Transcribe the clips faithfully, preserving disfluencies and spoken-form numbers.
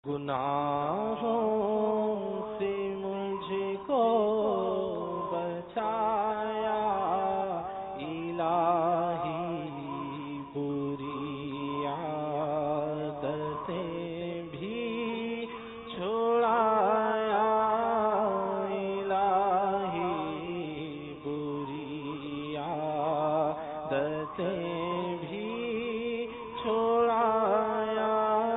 گناہوں سے مجھ کو بچایا الہی، بری عادتیں بھی چھڑایا الہی، بری عادتیں بھی چھڑایا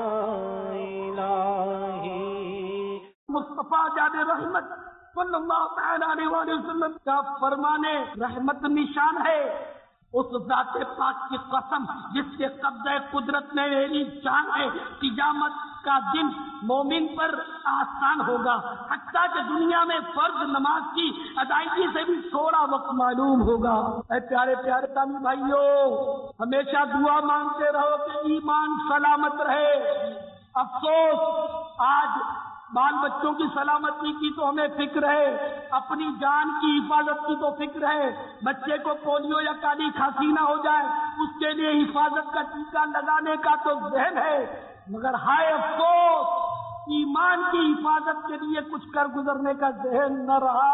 مصطفیٰ جان رحمت صلی اللہ تعالی علیہ وآلہ وسلم کا فرمانے رحمت نشان ہے۔ اس ذات پاک کی قسم جس کے قبضہ قدرت میں میری جان ہے، قیامت کا دن مومن پر آسان ہوگا، حتیٰ کہ دنیا میں فرض نماز کی ادائیگی سے بھی تھوڑا وقت معلوم ہوگا۔ اے پیارے پیارے اسلامی بھائیوں، ہمیشہ دعا مانگتے رہو کہ ایمان سلامت رہے۔ افسوس آج بال بچوں کی سلامتی کی تو ہمیں فکر ہے، اپنی جان کی حفاظت کی تو فکر ہے، بچے کو پولیو یا کالی کھانسی نہ ہو جائے اس کے لیے حفاظت کا ٹیکہ لگانے کا تو ذہن ہے، مگر ہائے افسوس ایمان کی حفاظت کے لیے کچھ کر گزرنے کا ذہن نہ رہا۔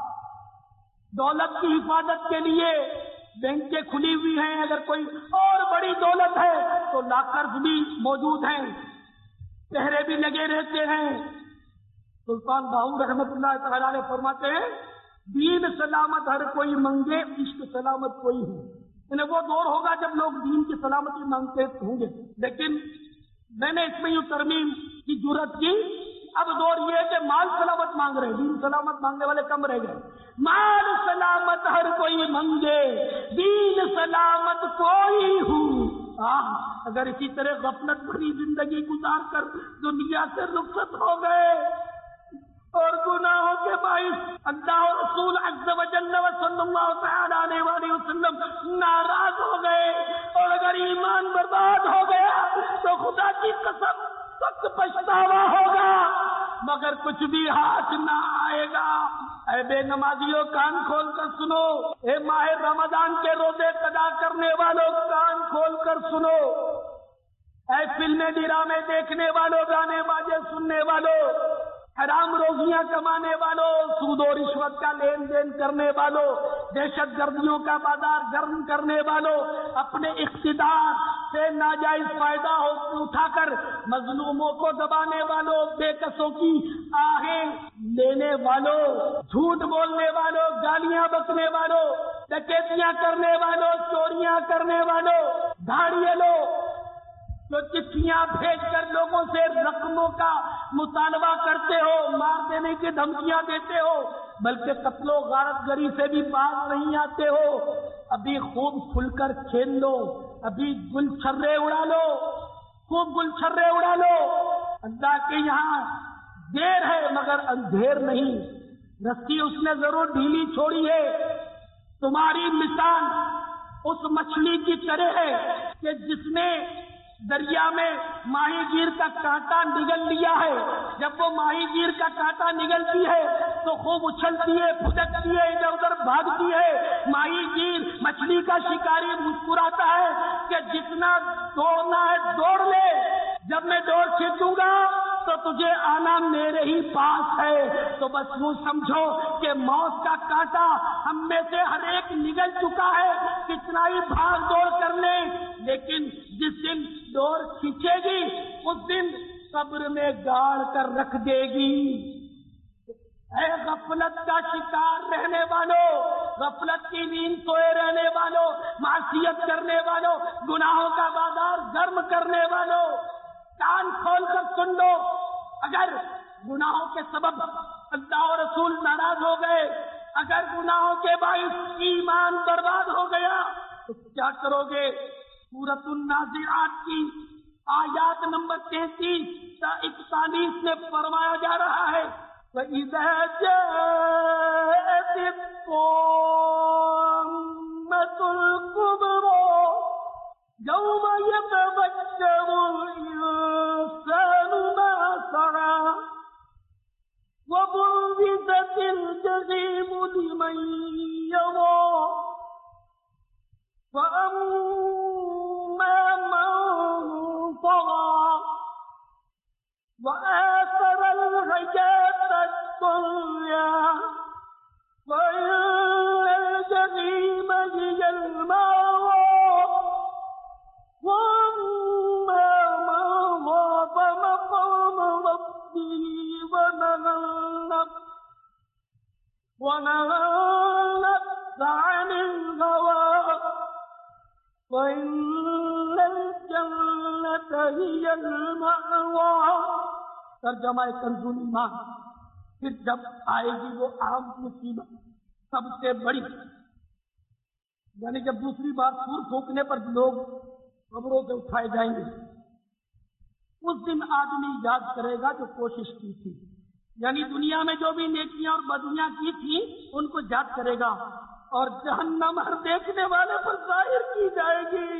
دولت کی حفاظت کے لیے بینکیں کھلی ہوئی ہیں، اگر کوئی اور بڑی دولت ہے تو لاکرز بھی موجود ہیں، پہرے بھی لگے رہتے ہیں۔ سلطان باہو رحمت اللہ تعالی علیہ فرماتے ہیں، دین سلامت ہر کوئی منگے، عشق سلامت کوئی ہو۔ انہیں وہ دور ہوگا جب لوگ دین کی سلامتی مانگتے ہوں گے، لیکن میں نے اس میں یوں ترمیم کی جرات کی، اب دور یہ ہے کہ مال سلامت مانگ رہے ہیں، دین سلامت مانگنے والے کم رہ گئے۔ مال سلامت ہر کوئی منگے، دین سلامت کوئی ہو۔ آہ اگر اسی طرح غفلت بھری زندگی گزار کر دنیا سے رخصت ہو گئے اور گناہوں کے باعث اللہ و رسول عز و جل و صلی اللہ تعالی علیہ وآلہ وسلم ناراض ہو گئے اور اگر ایمان برباد ہو گیا تو خدا کی قسم سخت پچھتاوا ہوگا، مگر کچھ بھی ہاتھ نہ آئے گا۔ اے بے نمازیوں کان کھول کر سنو، اے ماہ رمضان کے روزے قضا کرنے والوں کان کھول کر سنو، اے فلمیں ڈرامے دیکھنے والوں، گانے باجے سننے والوں، حرام روزیاں کمانے والوں، سود و رشوت کا لین دین کرنے والوں، دہشت گردیوں کا بازار گرم کرنے والوں، اپنے اقتدار سے ناجائز فائدہ اٹھا کر مظلوموں کو دبانے والوں، بے کسوں کی آہیں لینے والوں، جھوٹ بولنے والوں، گالیاں بکنے والوں، ڈکیتیاں کرنے والوں، چوریاں کرنے والوں، دھاڑیے لو جو چٹھیاں بھیج کر لوگوں سے رقموں کا مطالبہ کرتے ہو، مار دینے کی دھمکیاں دیتے ہو، بلکہ قتل و غارت گری سے بھی باز نہیں آتے ہو، ابھی خوب کھل کر کھیل لو، ابھی گل چھرے اڑا لو، خوب گل چھرے اڑا لو۔ اللہ کے یہاں دیر ہے مگر اندھیر نہیں، رسی اس نے ضرور ڈھیلی چھوڑی ہے۔ تمہاری مثال اس مچھلی کی طرح ہے کہ جس نے دریا میں ماہی گیر کا کانٹا نگل لیا ہے، جب وہ ماہی گیر کا کانٹا نگلتی ہے تو خوب اچھلتی ہے، پھدکتی ہے، ادھر ادھر بھاگتی ہے، ماہی گیر مچھلی کا شکاری مسکراتا ہے کہ جتنا دوڑنا ہے دوڑ لے، جب میں دوڑ کھینچوں گا تو تجھے آنا میرے ہی پاس ہے۔ تو بس یوں سمجھو کہ موت کا کانٹا ہم میں سے ہر ایک نگل چکا ہے، کتنا ہی بھاگ دوڑ کر لیں، لیکن جس دن دوڑ کھینچے گی اس دن قبر میں گاڑ کر رکھ دے گی۔ اے غفلت کا شکار رہنے والوں، غفلت کی نیند سوئے رہنے والوں، معصیت کرنے والوں، گناہوں کا بازار گرم کرنے والوں، کان کھول کر سن لو، اگر گناہوں کے سبب اللہ و رسول ناراض ہو گئے، اگر گناہوں کے باعث ایمان برباد ہو گیا تو کیا کرو گے؟ سورۃ النازعات کی آیات نمبر تینتیس تا اکتالیس میں فرمایا جا رہا ہے، وَإِذَا جَاءَتِ الطَّامَّةُ الْكُبْرَى يَوْمَ يَتَذَكَّرُ الْإِنسَانُ مَا سَعَىٰ وَبُرِّزَتِ الْجَحِيمُ لِمَن يَرَىٰ وَأَمَّا مَن طَغَىٰ وآثر الحياة الدنيا وإن الجحيم هي المأوى وأما من خاف مقام ربه ونهى النفس ونهى النفس عن الهوى وإن الجنة هي المأوى. ترجمہ کنز ایمان. پھر جب آئے گی وہ عام مصیبت سب سے بڑی، یعنی جب دوسری بار سور پھونکنے پر لوگ قبروں سے اٹھائے جائیں گے، اس دن آدمی یاد کرے گا جو کوشش کی تھی، یعنی دنیا میں جو بھی نیکیاں اور بدیاں کی تھی ان کو یاد کرے گا، اور جہنم ہر دیکھنے والے پر ظاہر کی جائے گی.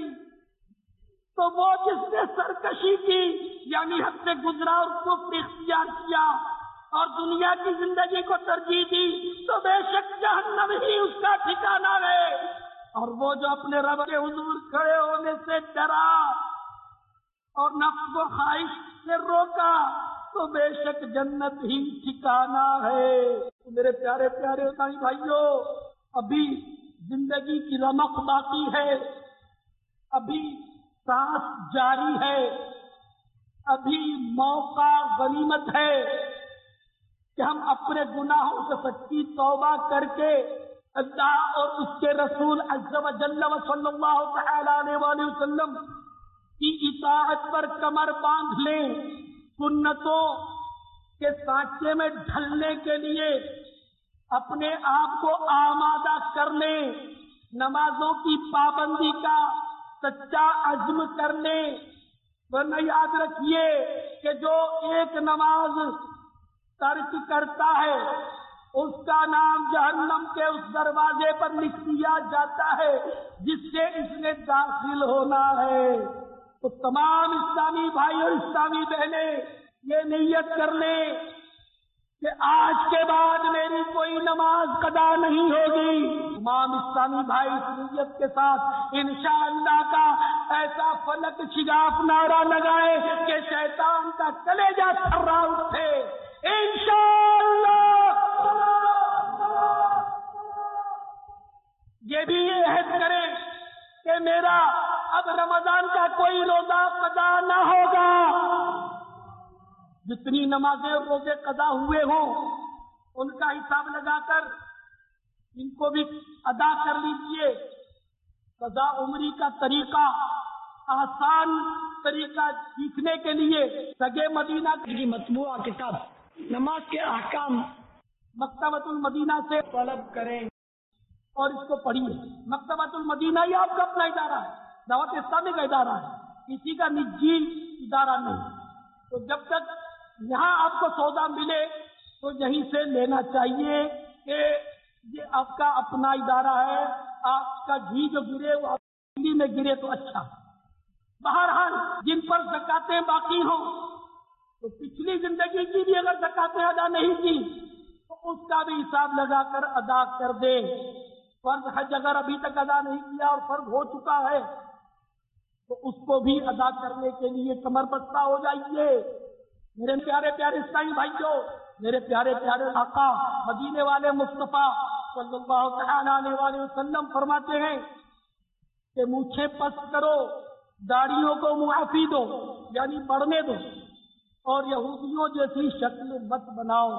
تو وہ جس نے سرکشی کی، یعنی حد سے گزرا اور کفر اختیار کیا اور دنیا کی زندگی کو ترجیح دی، تو بے شک جہنم ہی اس کا ٹھکانہ ہے. اور وہ جو اپنے رب کے حضور کھڑے ہونے سے ڈرا اور نفس کو خواہش سے روکا، تو بے شک جنت ہی ٹھکانہ ہے. میرے پیارے پیارے بھائی بھائیوں، ابھی زندگی کی رمق باقی ہے، ابھی سانس جاری ہے، ابھی موقع غنیمت ہے کہ ہم اپنے گناہوں سے سچی توبہ کر کے اللہ اور اس کے رسول عز و جل و صلی اللہ تعالی علیہ وآلہ وسلم کی اطاعت پر کمر باندھ لیں، سنتوں کے سانچے میں ڈھلنے کے لیے اپنے آپ کو آمادہ کر لیں، نمازوں کی پابندی کا سچا عزم کر لیں. ورنہ یاد رکھیے کہ جو ایک نماز ترک کرتا ہے اس کا نام جہنم کے اس دروازے پر لکھ دیا جاتا ہے جس سے اس نے داخل ہونا ہے. تو تمام اسلامی بھائی اور اسلامی بہنیں یہ نیت کر لیں کہ آج کے بعد میری کوئی نماز قضا نہیں ہوگی. تمام اسلامی بھائی اس نیت کے ساتھ انشاءاللہ کا ایسا فلک شگاف نعرہ لگائے کہ شیطان کا کلیجہ تھرا اٹھے. انشاءاللہ یہ بھی عہد کریں کہ میرا اب رمضان کا کوئی روزہ قضا نہ ہوگا. جتنی نمازیں اور روزے قضا ہوئے ہوں ان کا حساب لگا کر ان کو بھی ادا کر لیجئے. قضا عمری کا طریقہ، آسان طریقہ سیکھنے کے لیے سگے مدینہ کی مطبوعہ کتاب نماز کے احکام مکتبۃ المدینہ سے طلب کریں اور اس کو پڑھیے. مکتبۃ المدینہ یہ آپ کا اپنا ادارہ ہے، دعوت اسلامی کا ادارہ ہے، کسی کا نجی ادارہ نہیں. تو جب تک یہاں آپ کو سودا ملے تو یہیں سے لینا چاہیے کہ یہ آپ کا اپنا ادارہ ہے. آپ کا گھی جو گرے وہ دلی میں گرے تو اچھا. بہرحال جن پر زکاتیں باقی ہوں تو پچھلی زندگی کی بھی اگر زکاتیں ادا نہیں کی تو اس کا بھی حساب لگا کر ادا کر دے. فرض حج اگر ابھی تک ادا نہیں کیا اور فرض ہو چکا ہے تو اس کو بھی ادا کرنے کے لیے کمر بستہ ہو جائیے. میرے پیارے پیارے اسلامی بھائیوں، میرے پیارے پیارے آقا مدینے والے مصطفیٰ صلی اللہ تعالی علیہ وآلہ وسلم فرماتے ہیں کہ مونچھیں پست کرو، داڑھیوں کو معافی دو یعنی بڑھنے دو، اور یہودیوں جیسی شکل مت بناؤ.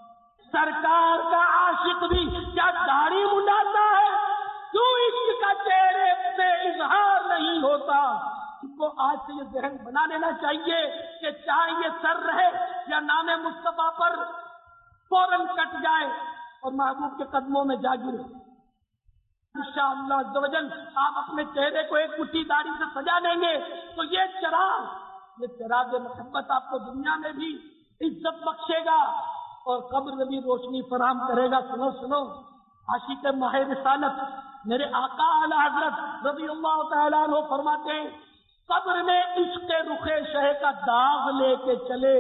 سرکار کا عاشق بھی کیا داڑھی منڈاتا ہے؟ کیوں عشق کا چہرے سے اظہار نہیں ہوتا؟ اس کو آج سے یہ ذہن بنا لینا چاہیے کہ چاہے یہ سر رہے یا نام مصطفیٰ پر فوراً کٹ جائے اور محبوب کے قدموں میں جا گرے. انشاءاللہ عز و جل آپ اپنے چہرے کو ایک مٹھی داڑھی سے سجا دیں گے تو یہ چراغ یہ چراغ محبت آپ کو دنیا میں بھی عزت بخشے گا اور قبر میں بھی روشنی فراہم کرے گا. سنو سنو عاشق ماہ رسالت میرے آقا اعلی حضرت رضی اللہ تعالیٰ عنہ فرماتے ہیں قبر میں عشق رخ شہ کا داغ لے کے چلے،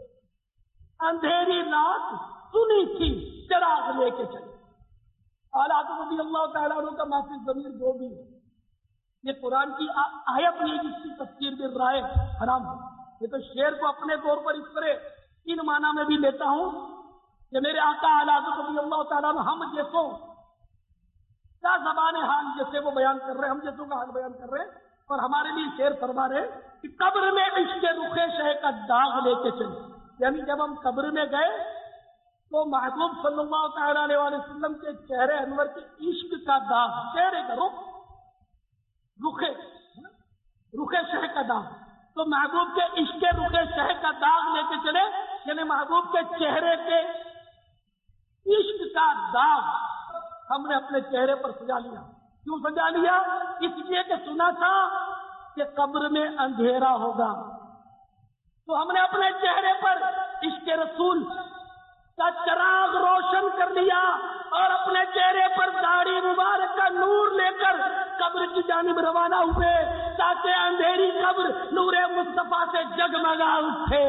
اندھیری رات سنی تھی چراغ لے کے چلے. اعلی حضرت رضی اللہ تعالیٰ عنہ کا معافی ضمیر جو بھی ہے، یہ قرآن کی آیت نہیں جس کی تفسیر میں رائے حرام ہے. یہ تو شعر کو اپنے طور پر اس طرح ان معنی میں بھی لیتا ہوں کہ میرے آقا اعلی حضرت رضی اللہ تعالیٰ عنہ ہم جیسوں کیا زبان حال جیسے وہ بیان کر رہے ہیں، ہم جیسوں کا حال بیان کر رہے ہیں، اور ہمارے لیے شعر فرما رہے کہ قبر میں عشق رخ شہ کا داغ لے کے چلے، یعنی جب ہم قبر میں گئے تو محبوب صلی اللہ تعالیٰ علیہ وآلہ وسلم کے چہرے انور کے عشق کا داغ، چہرے کا رخ رخے رخے شہ کا داغ، تو محبوب کے عشق رخے شہ کا داغ لے کے چلے، یعنی محبوب کے چہرے کے عشق کا داغ ہم نے اپنے چہرے پر سجا لیا۔ کیوں سجا لیا؟ اس لیے کہ سنا تھا کہ قبر میں اندھیرا ہوگا، تو ہم نے اپنے چہرے پر عشق رسول کا چراغ روشن کر لیا اور اپنے چہرے پر داڑھی مبارک کا نور لے کر قبر کی جانب روانہ ہوئے تاکہ اندھیری قبر نور مصطفیٰ سے جگمگا اٹھے۔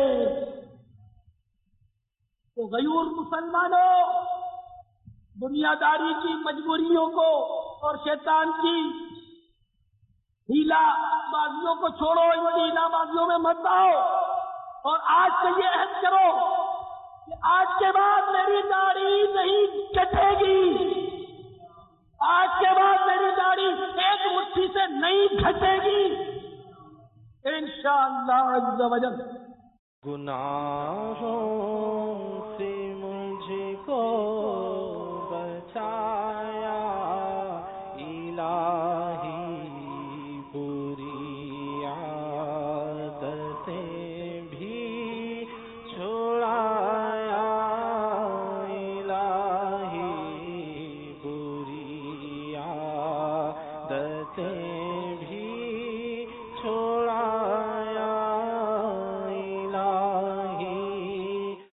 تو غیور مسلمانوں، دنیا داری کی مجبوریوں کو اور شیطان کی ہیلا بازیوں کو چھوڑو، ان کی ہیلا بازیوں میں مت آؤ، اور آج سے یہ عہد کرو کہ آج کے بعد میری داڑھی نہیں کٹے گی، آج کے بعد میری داڑھی ایک مٹھی سے نہیں گھٹے گی انشاءاللہ عز و جل۔ گناہوں